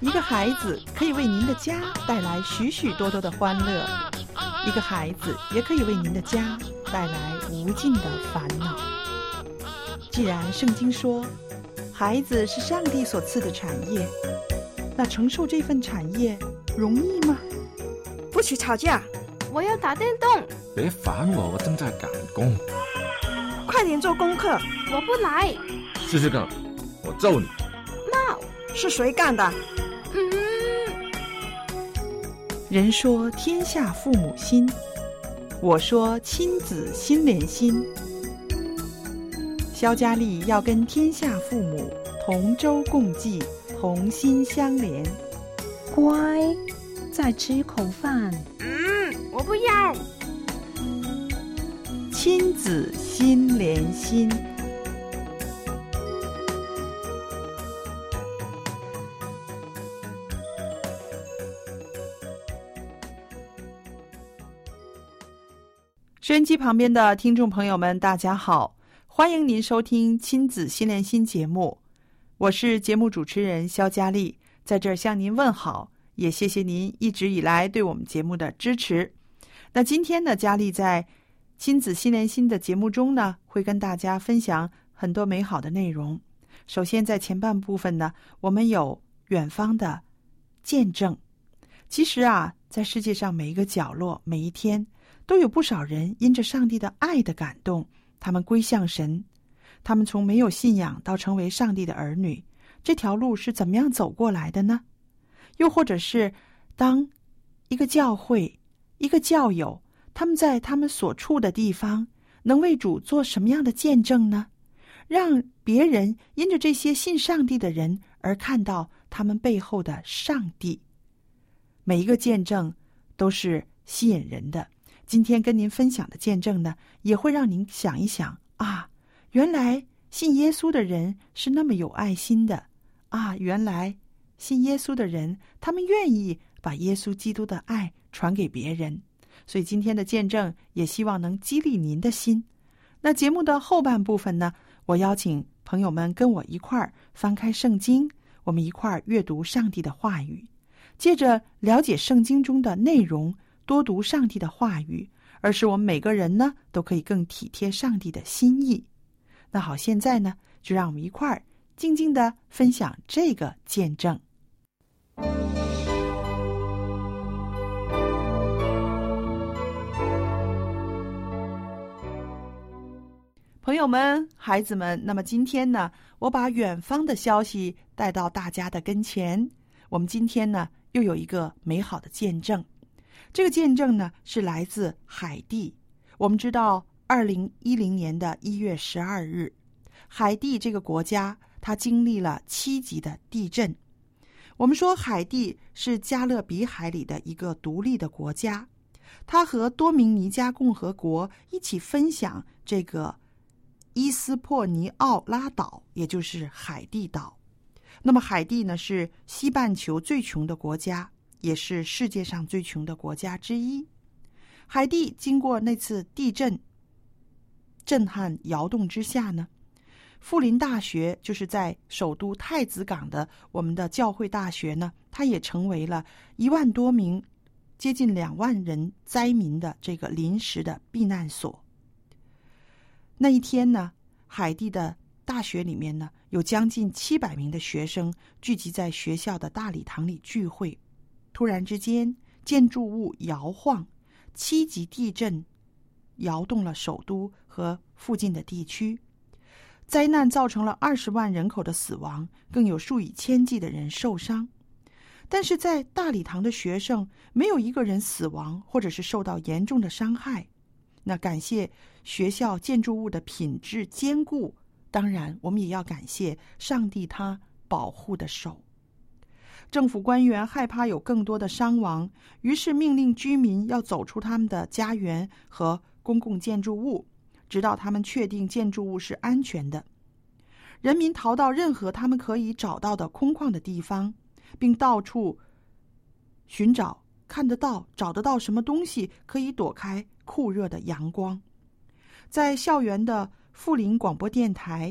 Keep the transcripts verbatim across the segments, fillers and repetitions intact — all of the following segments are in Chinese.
一个孩子可以为您的家带来许许多多的欢乐，一个孩子也可以为您的家带来无尽的烦恼。既然圣经说孩子是上帝所赐的产业，那承受这份产业容易吗？ 不许吵架， 我要打电动。 别烦我，我正在赶工。 快点做功课。 我不来。 试试看，我揍你。 No， 是谁干的？ 嗯。 人说天下父母心，我说亲子心连心。肖佳丽要跟天下父母同舟共济，同心相连。 乖，再吃一口饭。 嗯，我不要。 亲子心连心。收音机旁边的听众朋友们，大家好，欢迎您收听亲子心连心节目，我是节目主持人肖佳丽，在这儿向您问好，也谢谢您一直以来对我们节目的支持。那今天呢，佳丽在亲子心连心的节目中呢，会跟大家分享很多美好的内容。首先在前半部分呢，我们有远方的见证。其实啊，在世界上每一个角落，每一天都有不少人因着上帝的爱的感动，他们归向神。他们从没有信仰到成为上帝的儿女，这条路是怎么样走过来的呢？又或者是当一个教会，一个教友，他们在他们所处的地方能为主做什么样的见证呢？让别人因着这些信上帝的人而看到他们背后的上帝。每一个见证都是吸引人的。今天跟您分享的见证呢，也会让您想一想啊，原来信耶稣的人是那么有爱心的啊，原来信耶稣的人，他们愿意把耶稣基督的爱传给别人。所以今天的见证也希望能激励您的心。那节目的后半部分呢，我邀请朋友们跟我一块儿翻开圣经，我们一块儿阅读上帝的话语，借着了解圣经中的内容，多读上帝的话语，而使我们每个人呢都可以更体贴上帝的心意。那好，现在呢，就让我们一块儿静静地分享这个见证。朋友们，孩子们，那么今天呢，我把远方的消息带到大家的跟前。我们今天呢，又有一个美好的见证。这个见证呢，是来自海地。我们知道二零一零年的一月十二日，海地这个国家它经历了七级的地震。我们说海地是加勒比海里的一个独立的国家，它和多明尼加共和国一起分享这个伊斯珀尼奥拉岛，也就是海地岛。那么海地呢，是西半球最穷的国家，也是世界上最穷的国家之一。海地经过那次地震震撼摇动之下呢，富林大学就是在首都太子港的我们的教会大学呢，它也成为了一万多名接近两万人灾民的这个临时的避难所。那一天呢，海地的大学里面呢，有将近七百名的学生聚集在学校的大礼堂里聚会。突然之间，建筑物摇晃，七级地震摇动了首都和附近的地区。灾难造成了二十万人口的死亡，更有数以千计的人受伤。但是在大礼堂的学生没有一个人死亡，或者是受到严重的伤害。那感谢学校建筑物的品质坚固，当然我们也要感谢上帝他保护的手。政府官员害怕有更多的伤亡，于是命令居民要走出他们的家园和公共建筑物，直到他们确定建筑物是安全的。人民逃到任何他们可以找到的空旷的地方，并到处寻找看得到找得到什么东西可以躲开酷热的阳光。在校园的富林广播电台，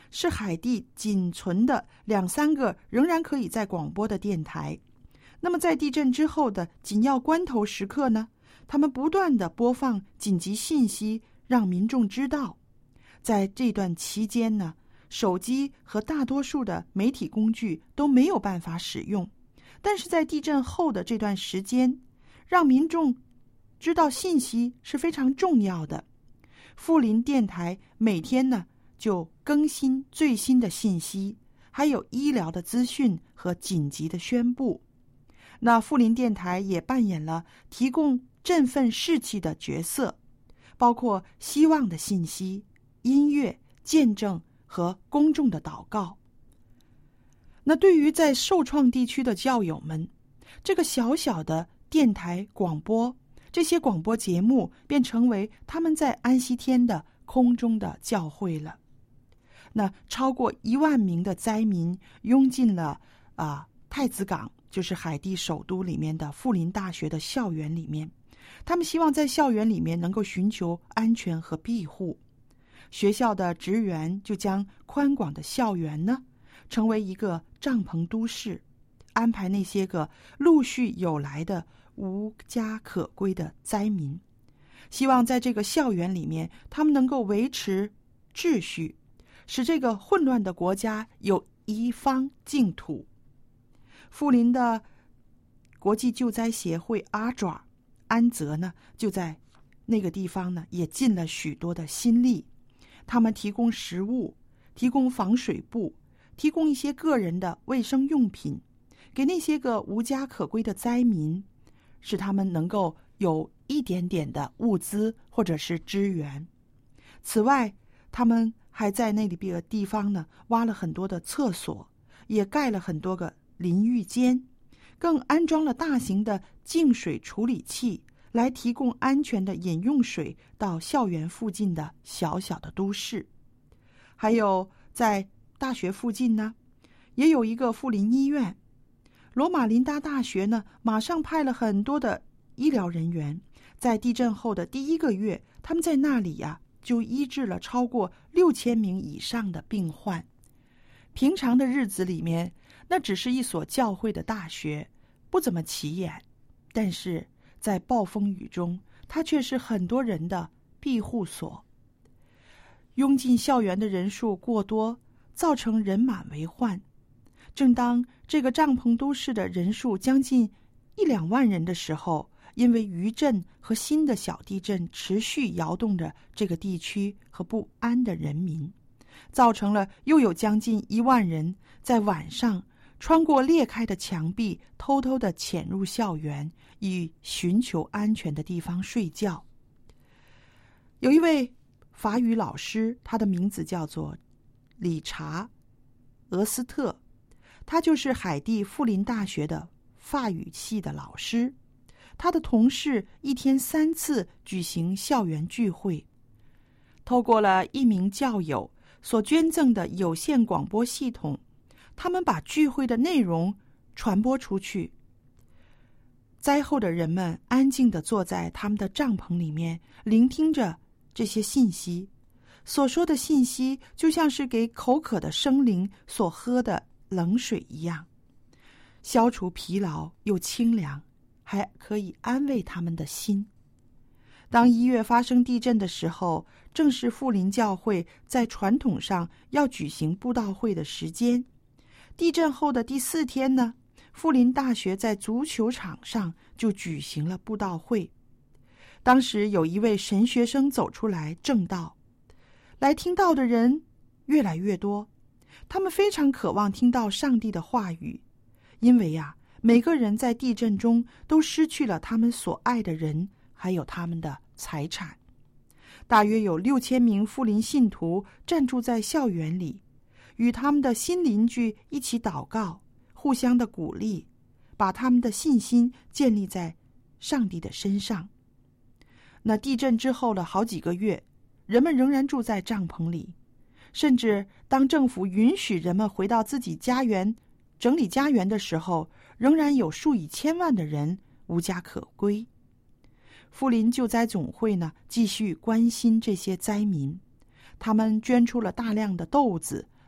是海地仅存的两三个仍然可以在广播的电台。那么在地震之后的紧要关头时刻呢，他们不断地播放紧急信息，让民众知道。在这段期间呢，手机和大多数的媒体工具都没有办法使用，但是在地震后的这段时间，让民众知道信息是非常重要的。富林电台每天呢就更新最新的信息，还有医疗的资讯和紧急的宣布。那富林电台也扮演了提供振奋士气的角色，包括希望的信息、音乐、见证和公众的祷告。那对于在受创地区的教友们，这个小小的电台广播，这些广播节目便成为他们在安息天的空中的教会了。那超过一万名的灾民涌进了啊、呃、太子港，就是海地首都里面的富林大学的校园里面。他们希望在校园里面能够寻求安全和庇护。学校的职员就将宽广的校园呢成为一个帐篷都市，安排那些个陆续有来的无家可归的灾民，希望在这个校园里面他们能够维持秩序，使这个混乱的国家有一方净土。富林的国际救灾协会阿爪安泽呢，就在那个地方呢也尽了许多的心力。他们提供食物，提供防水布，提供一些个人的卫生用品，给那些个无家可归的灾民，使他们能够有一点点的物资或者是支援。此外，他们还在那里的地方呢挖了很多的厕所，也盖了很多个淋浴间，更安装了大型的净水处理器，来提供安全的饮用水到校园附近的小小的都市。还有在大学附近呢，也有一个富林医院。罗马林达大学呢，马上派了很多的医疗人员，在地震后的第一个月，他们在那里呀、啊，就医治了超过六千名以上的病患。平常的日子里面，那只是一所教会的大学，不怎么起眼，但是在暴风雨中，它却是很多人的庇护所。拥进校园的人数过多，造成人满为患。正当这个帐篷都市的人数将近一两万人的时候，因为余震和新的小地震持续摇动着这个地区和不安的人民，造成了又有将近一万人在晚上穿过裂开的墙壁，偷偷地潜入校园，以寻求安全的地方睡觉。有一位法语老师，他的名字叫做理查·俄斯特，他就是海地富林大学的法语系的老师。他的同事一天三次举行校园聚会，透过了一名教友所捐赠的有线广播系统，他们把聚会的内容传播出去。灾后的人们安静地坐在他们的帐篷里面，聆听着这些信息。所说的信息就像是给口渴的生灵所喝的冷水一样，消除疲劳又清凉，还可以安慰他们的心。当一月发生地震的时候，正是富林教会在传统上要举行布道会的时间。地震后的第四天呢，富林大学在足球场上就举行了布道会。当时有一位神学生走出来证道，来听道的人越来越多，他们非常渴望听到上帝的话语，因为呀、啊，每个人在地震中都失去了他们所爱的人，还有他们的财产。大约有六千名富林信徒站住在校园里，与他们的新邻居一起祷告，互相的鼓励，把他们的信心建立在上帝的身上。那地震之后的好几个月，人们仍然住在帐篷里，甚至当政府允许人们回到自己家园整理家园的时候，仍然有数以千万的人无家可归。富林救灾总会呢，继续关心这些灾民，他们捐出了大量的豆子，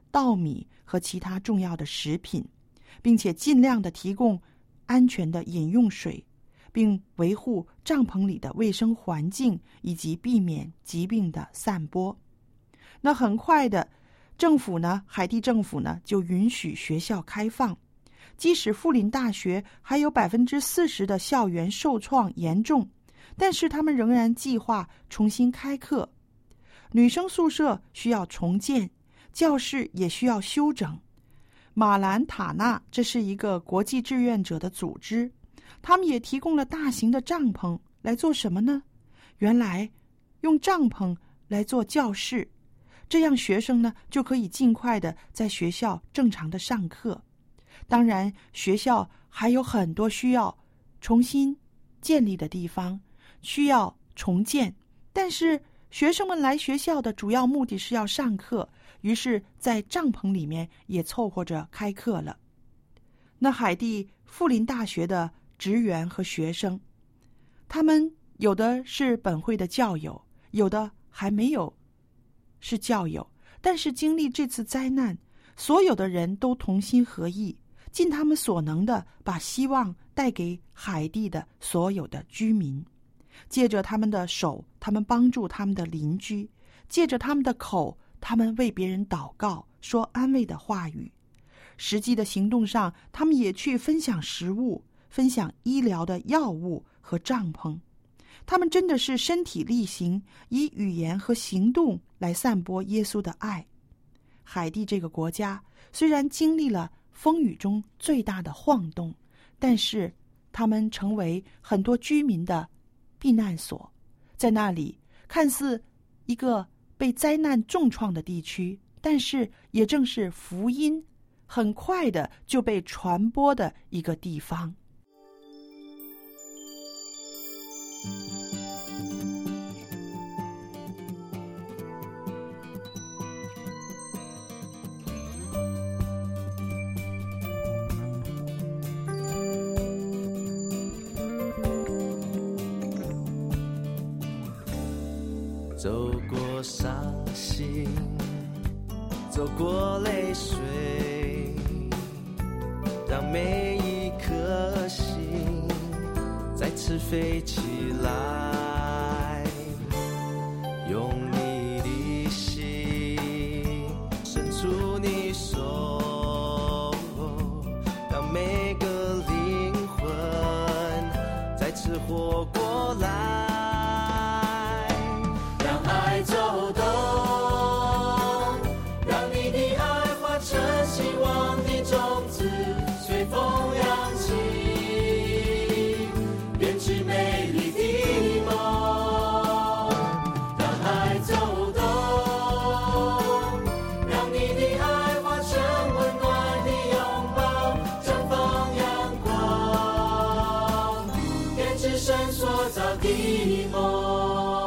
稻米和其他重要的食品，并且尽量的提供安全的饮用水，并维护帐篷里的卫生环境，以及避免疾病的散播。那很快的，政府呢，海地政府呢，就允许学校开放，即使富林大学还有百分之四十的校园受创严重，但是他们仍然计划重新开课。女生宿舍需要重建，教室也需要修整。马兰塔纳这是一个国际志愿者的组织，他们也提供了大型的帐篷来做什么呢？原来用帐篷来做教室，这样学生呢就可以尽快的在学校正常的上课。当然，学校还有很多需要重新建立的地方，需要重建，但是学生们来学校的主要目的是要上课，于是在帐篷里面也凑合着开课了。那海地富林大学的职员和学生，他们有的是本会的教友，有的还没有是教友，但是经历这次灾难，所有的人都同心合意，尽他们所能的把希望带给海地的所有的居民。借着他们的手，他们帮助他们的邻居；借着他们的口，他们为别人祷告，说安慰的话语。实际的行动上，他们也去分享食物，分享医疗的药物和帐篷。他们真的是身体力行，以语言和行动来散播耶稣的爱。海地这个国家虽然经历了风雨中最大的晃动，但是他们成为很多居民的避难所。在那里看似一个被灾难重创的地区，但是也正是福音很快的就被传播的一个地方。 走过伤心，走过泪水，让每一颗心再次飞起来，用你的心伸出你手，让每个灵魂再次活过来。走动，让你的爱化成希望的种子，随风扬起，编织美丽的梦。让爱走动，让你的爱化成温暖的拥抱，绽放阳光，编织神所造的梦。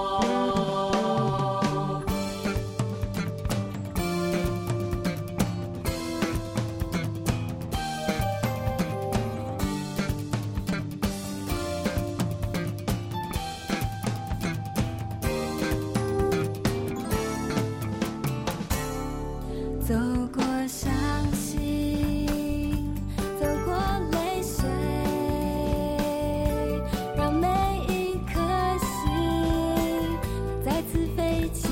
走过伤心，走过泪水，让每一颗心再次飞起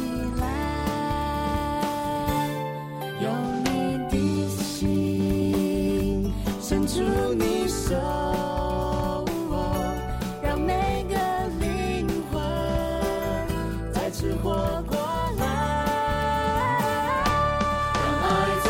来，用你的心伸出你手，让每个灵魂再次活过来。让爱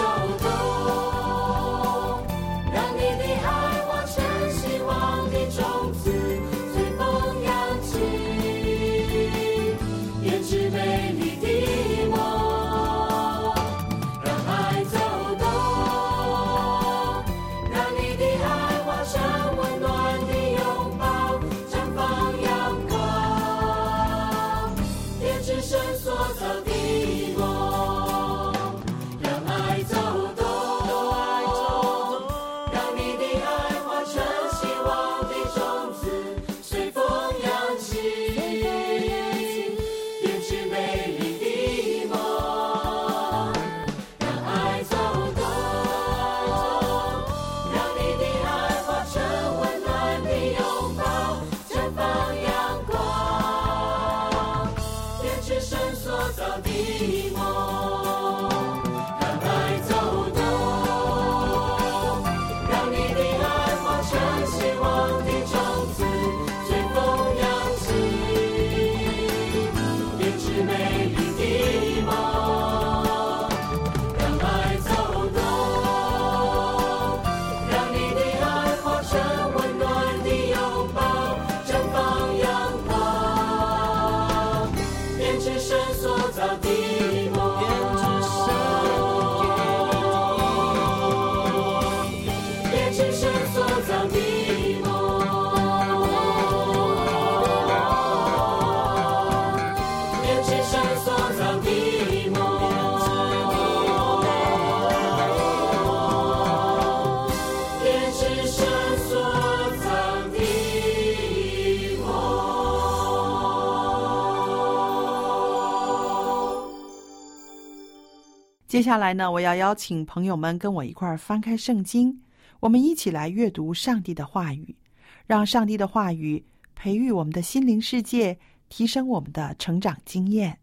接下来呢，我要邀请朋友们跟我一块儿翻开圣经，我们一起来阅读上帝的话语，让上帝的话语培育我们的心灵世界，提升我们的成长经验。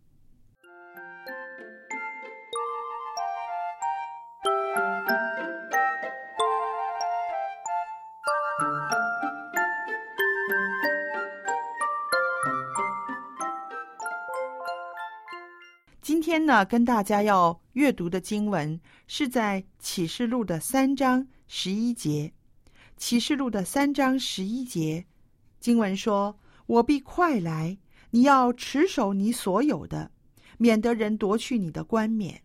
今天呢，跟大家要阅读的经文是在启示录的三章十一节。启示录的三章十一节，经文说：“我必快来，你要持守你所有的，免得人夺去你的冠冕。”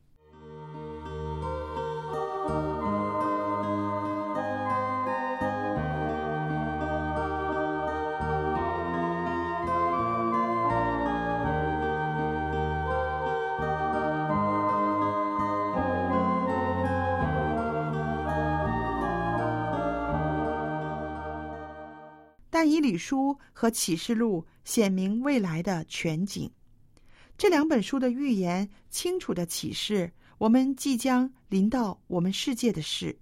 但以理书和启示录显明未来的全景，这两本书的预言清楚地启示我们即将临到我们世界的事。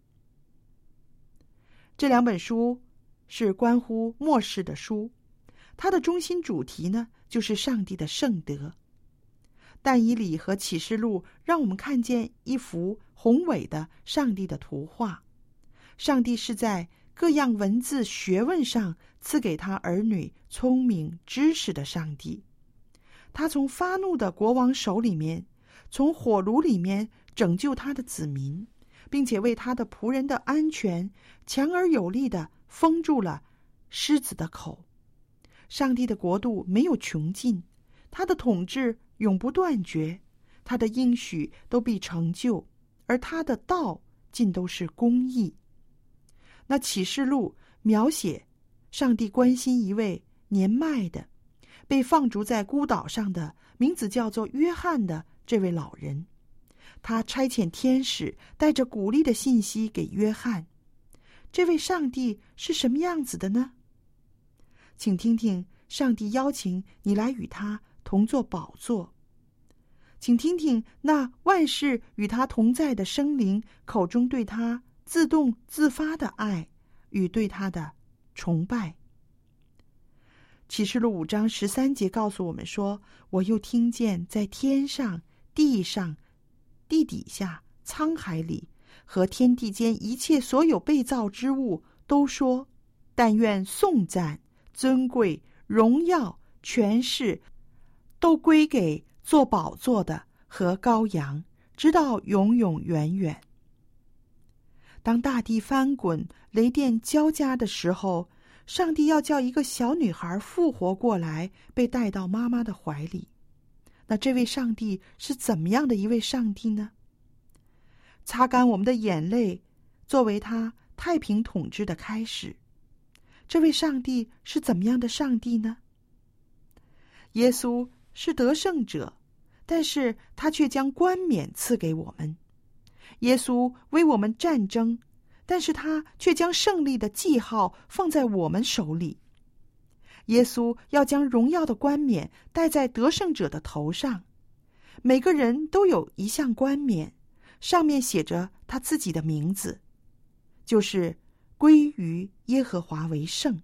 这两本书是关乎末世的书，它的中心主题呢，就是上帝的圣德。但以理和启示录让我们看见一幅宏伟的上帝的图画，上帝是在各样文字学问上赐给他儿女聪明知识的上帝。他从发怒的国王手里面，从火炉里面拯救他的子民，并且为他的仆人的安全强而有力地封住了狮子的口。上帝的国度没有穷尽，他的统治永不断绝，他的应许都必成就，而他的道尽都是公义。那启示录描写上帝关心一位年迈的被放逐在孤岛上的名字叫做约翰的这位老人，他差遣天使带着鼓励的信息给约翰。这位上帝是什么样子的呢？请听听上帝邀请你来与他同坐宝座，请听听那万事与他同在的生灵口中对他自动自发的爱与对他的崇拜。启示录五章十三节告诉我们说：“我又听见在天上、地上、地底下、沧海里和天地间一切所有被造之物都说，但愿颂赞、尊贵、荣耀、权势都归给坐宝座的和羔羊，直到永永远远。”当大地翻滚、雷电交加的时候，上帝要叫一个小女孩复活过来，被带到妈妈的怀里。那这位上帝是怎么样的一位上帝呢？擦干我们的眼泪，作为他太平统治的开始。这位上帝是怎么样的上帝呢？耶稣是得胜者，但是他却将冠冕赐给我们。耶稣为我们战争，但是他却将胜利的记号放在我们手里。耶稣要将荣耀的冠冕戴在得胜者的头上，每个人都有一项冠冕，上面写着他自己的名字，就是归于耶和华为圣。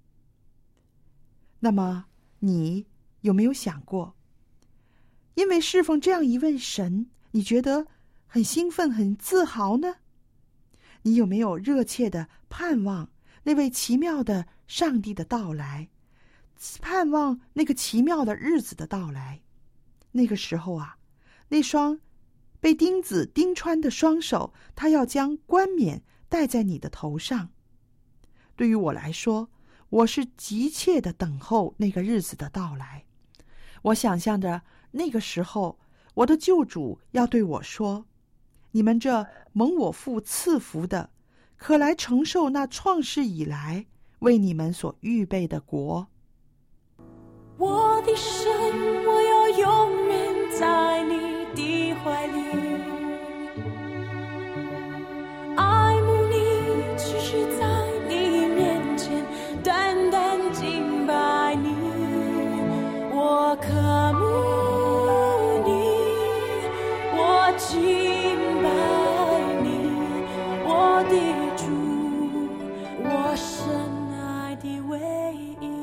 那么你有没有想过，因为侍奉这样一位神，你觉得很兴奋很自豪呢？你有没有热切的盼望那位奇妙的上帝的到来，盼望那个奇妙的日子的到来？那个时候啊，那双被钉子钉穿的双手，他要将冠冕戴在你的头上。对于我来说，我是急切的等候那个日子的到来。我想象着那个时候，我的救主要对我说：“你们这蒙我父赐福的，可来承受那创世以来为你们所预备的国。” 我的神，我要永远在你的怀里，爱慕你，只是在你面前单单敬拜你。我渴慕你，我我敬拜你，我的主，我深爱的唯一。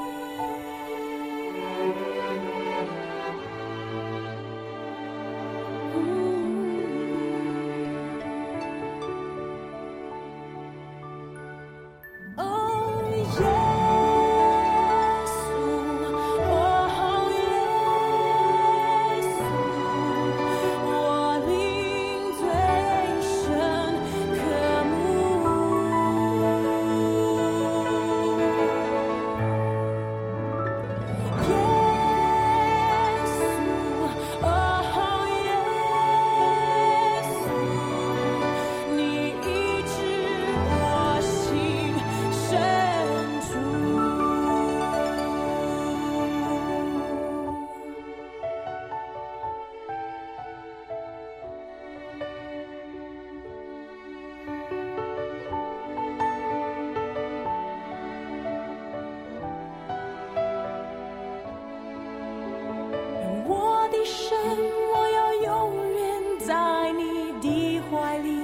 神，我要永远在你的怀里，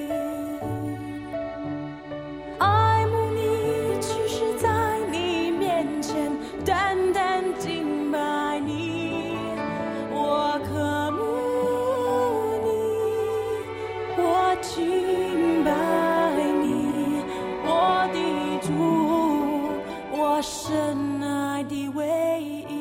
爱慕你，只是在你面前单单敬拜你。我渴慕你，我敬拜你，我的主，我深爱的唯一。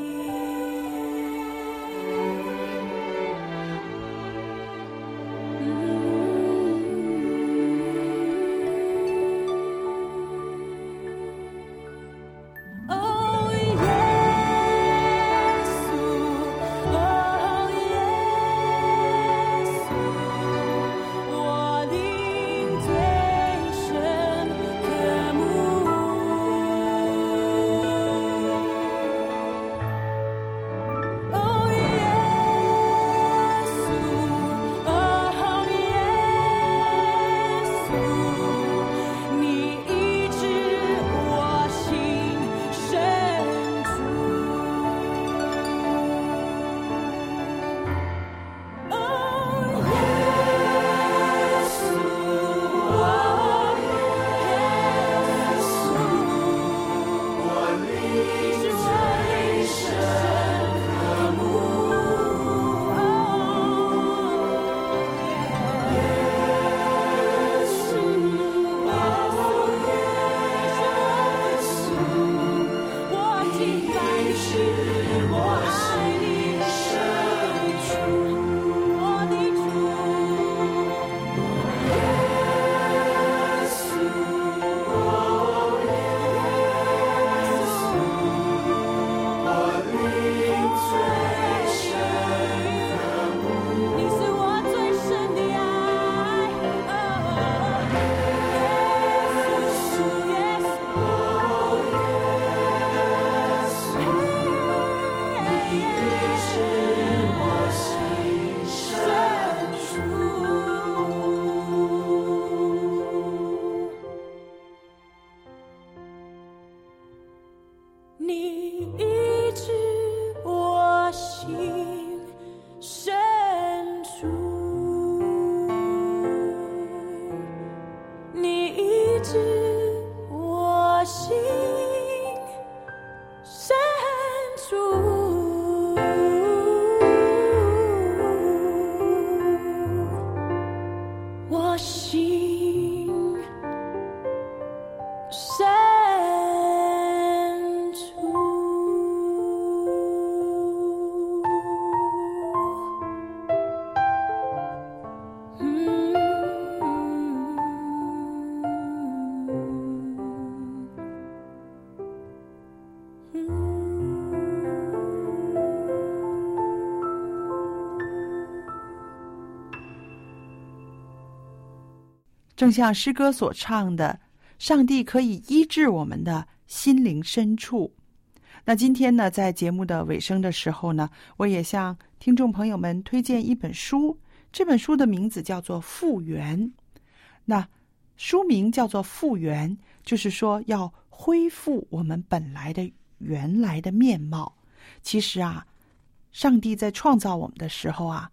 正像诗歌所唱的，上帝可以医治我们的心灵深处。那今天呢，在节目的尾声的时候呢，我也向听众朋友们推荐一本书，这本书的名字叫做《复原》。那书名叫做《复原》，就是说要恢复我们本来的原来的面貌。其实啊，上帝在创造我们的时候啊，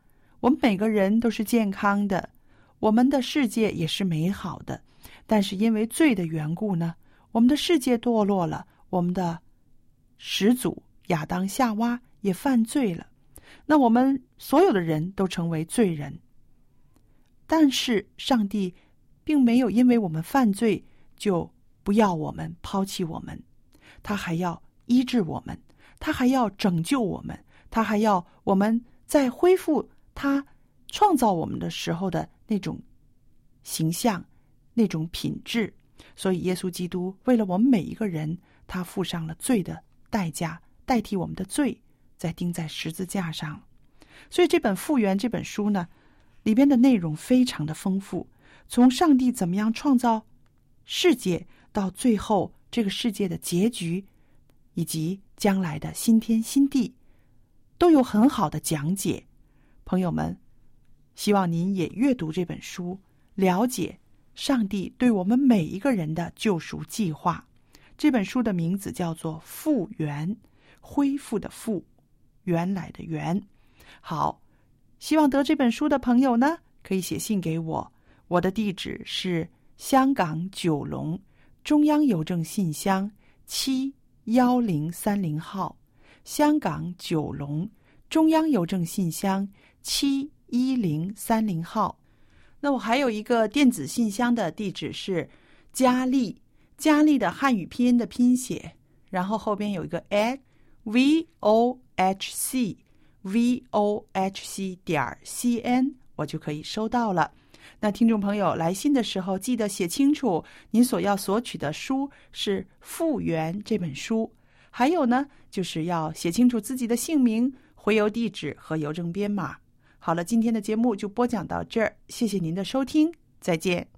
我们每个人都是健康的，我们的世界也是美好的，但是因为罪的缘故呢，我们的世界堕落了，我们的始祖亚当夏娃也犯罪了，那我们所有的人都成为罪人。但是上帝并没有因为我们犯罪就不要我们，抛弃我们，他还要医治我们，他还要拯救我们，他还要我们再恢复他创造我们的时候的那种形象，那种品质。所以耶稣基督为了我们每一个人，他付上了罪的代价，代替我们的罪，再钉在十字架上。所以这本复原这本书呢，里边的内容非常的丰富，从上帝怎么样创造世界，到最后这个世界的结局，以及将来的新天新地，都有很好的讲解。朋友们，希望您也阅读这本书，了解上帝对我们每一个人的救赎计划。这本书的名字叫做复原，恢复的复，原来的原。好，希望得这本书的朋友呢，可以写信给我，我的地址是香港九龙中央邮政信箱七一零三零号，香港九龙中央邮政信箱七一零三零号。那我还有一个电子信箱的地址是佳丽，佳丽的汉语拼音的拼写，然后后边有一个 at v o h c v o h c 点 c n， 我就可以收到了。那听众朋友来信的时候，记得写清楚您所要索取的书是《复原》这本书，还有呢，就是要写清楚自己的姓名、回邮地址和邮政编码。好了，今天的节目就播讲到这儿，谢谢您的收听，再见。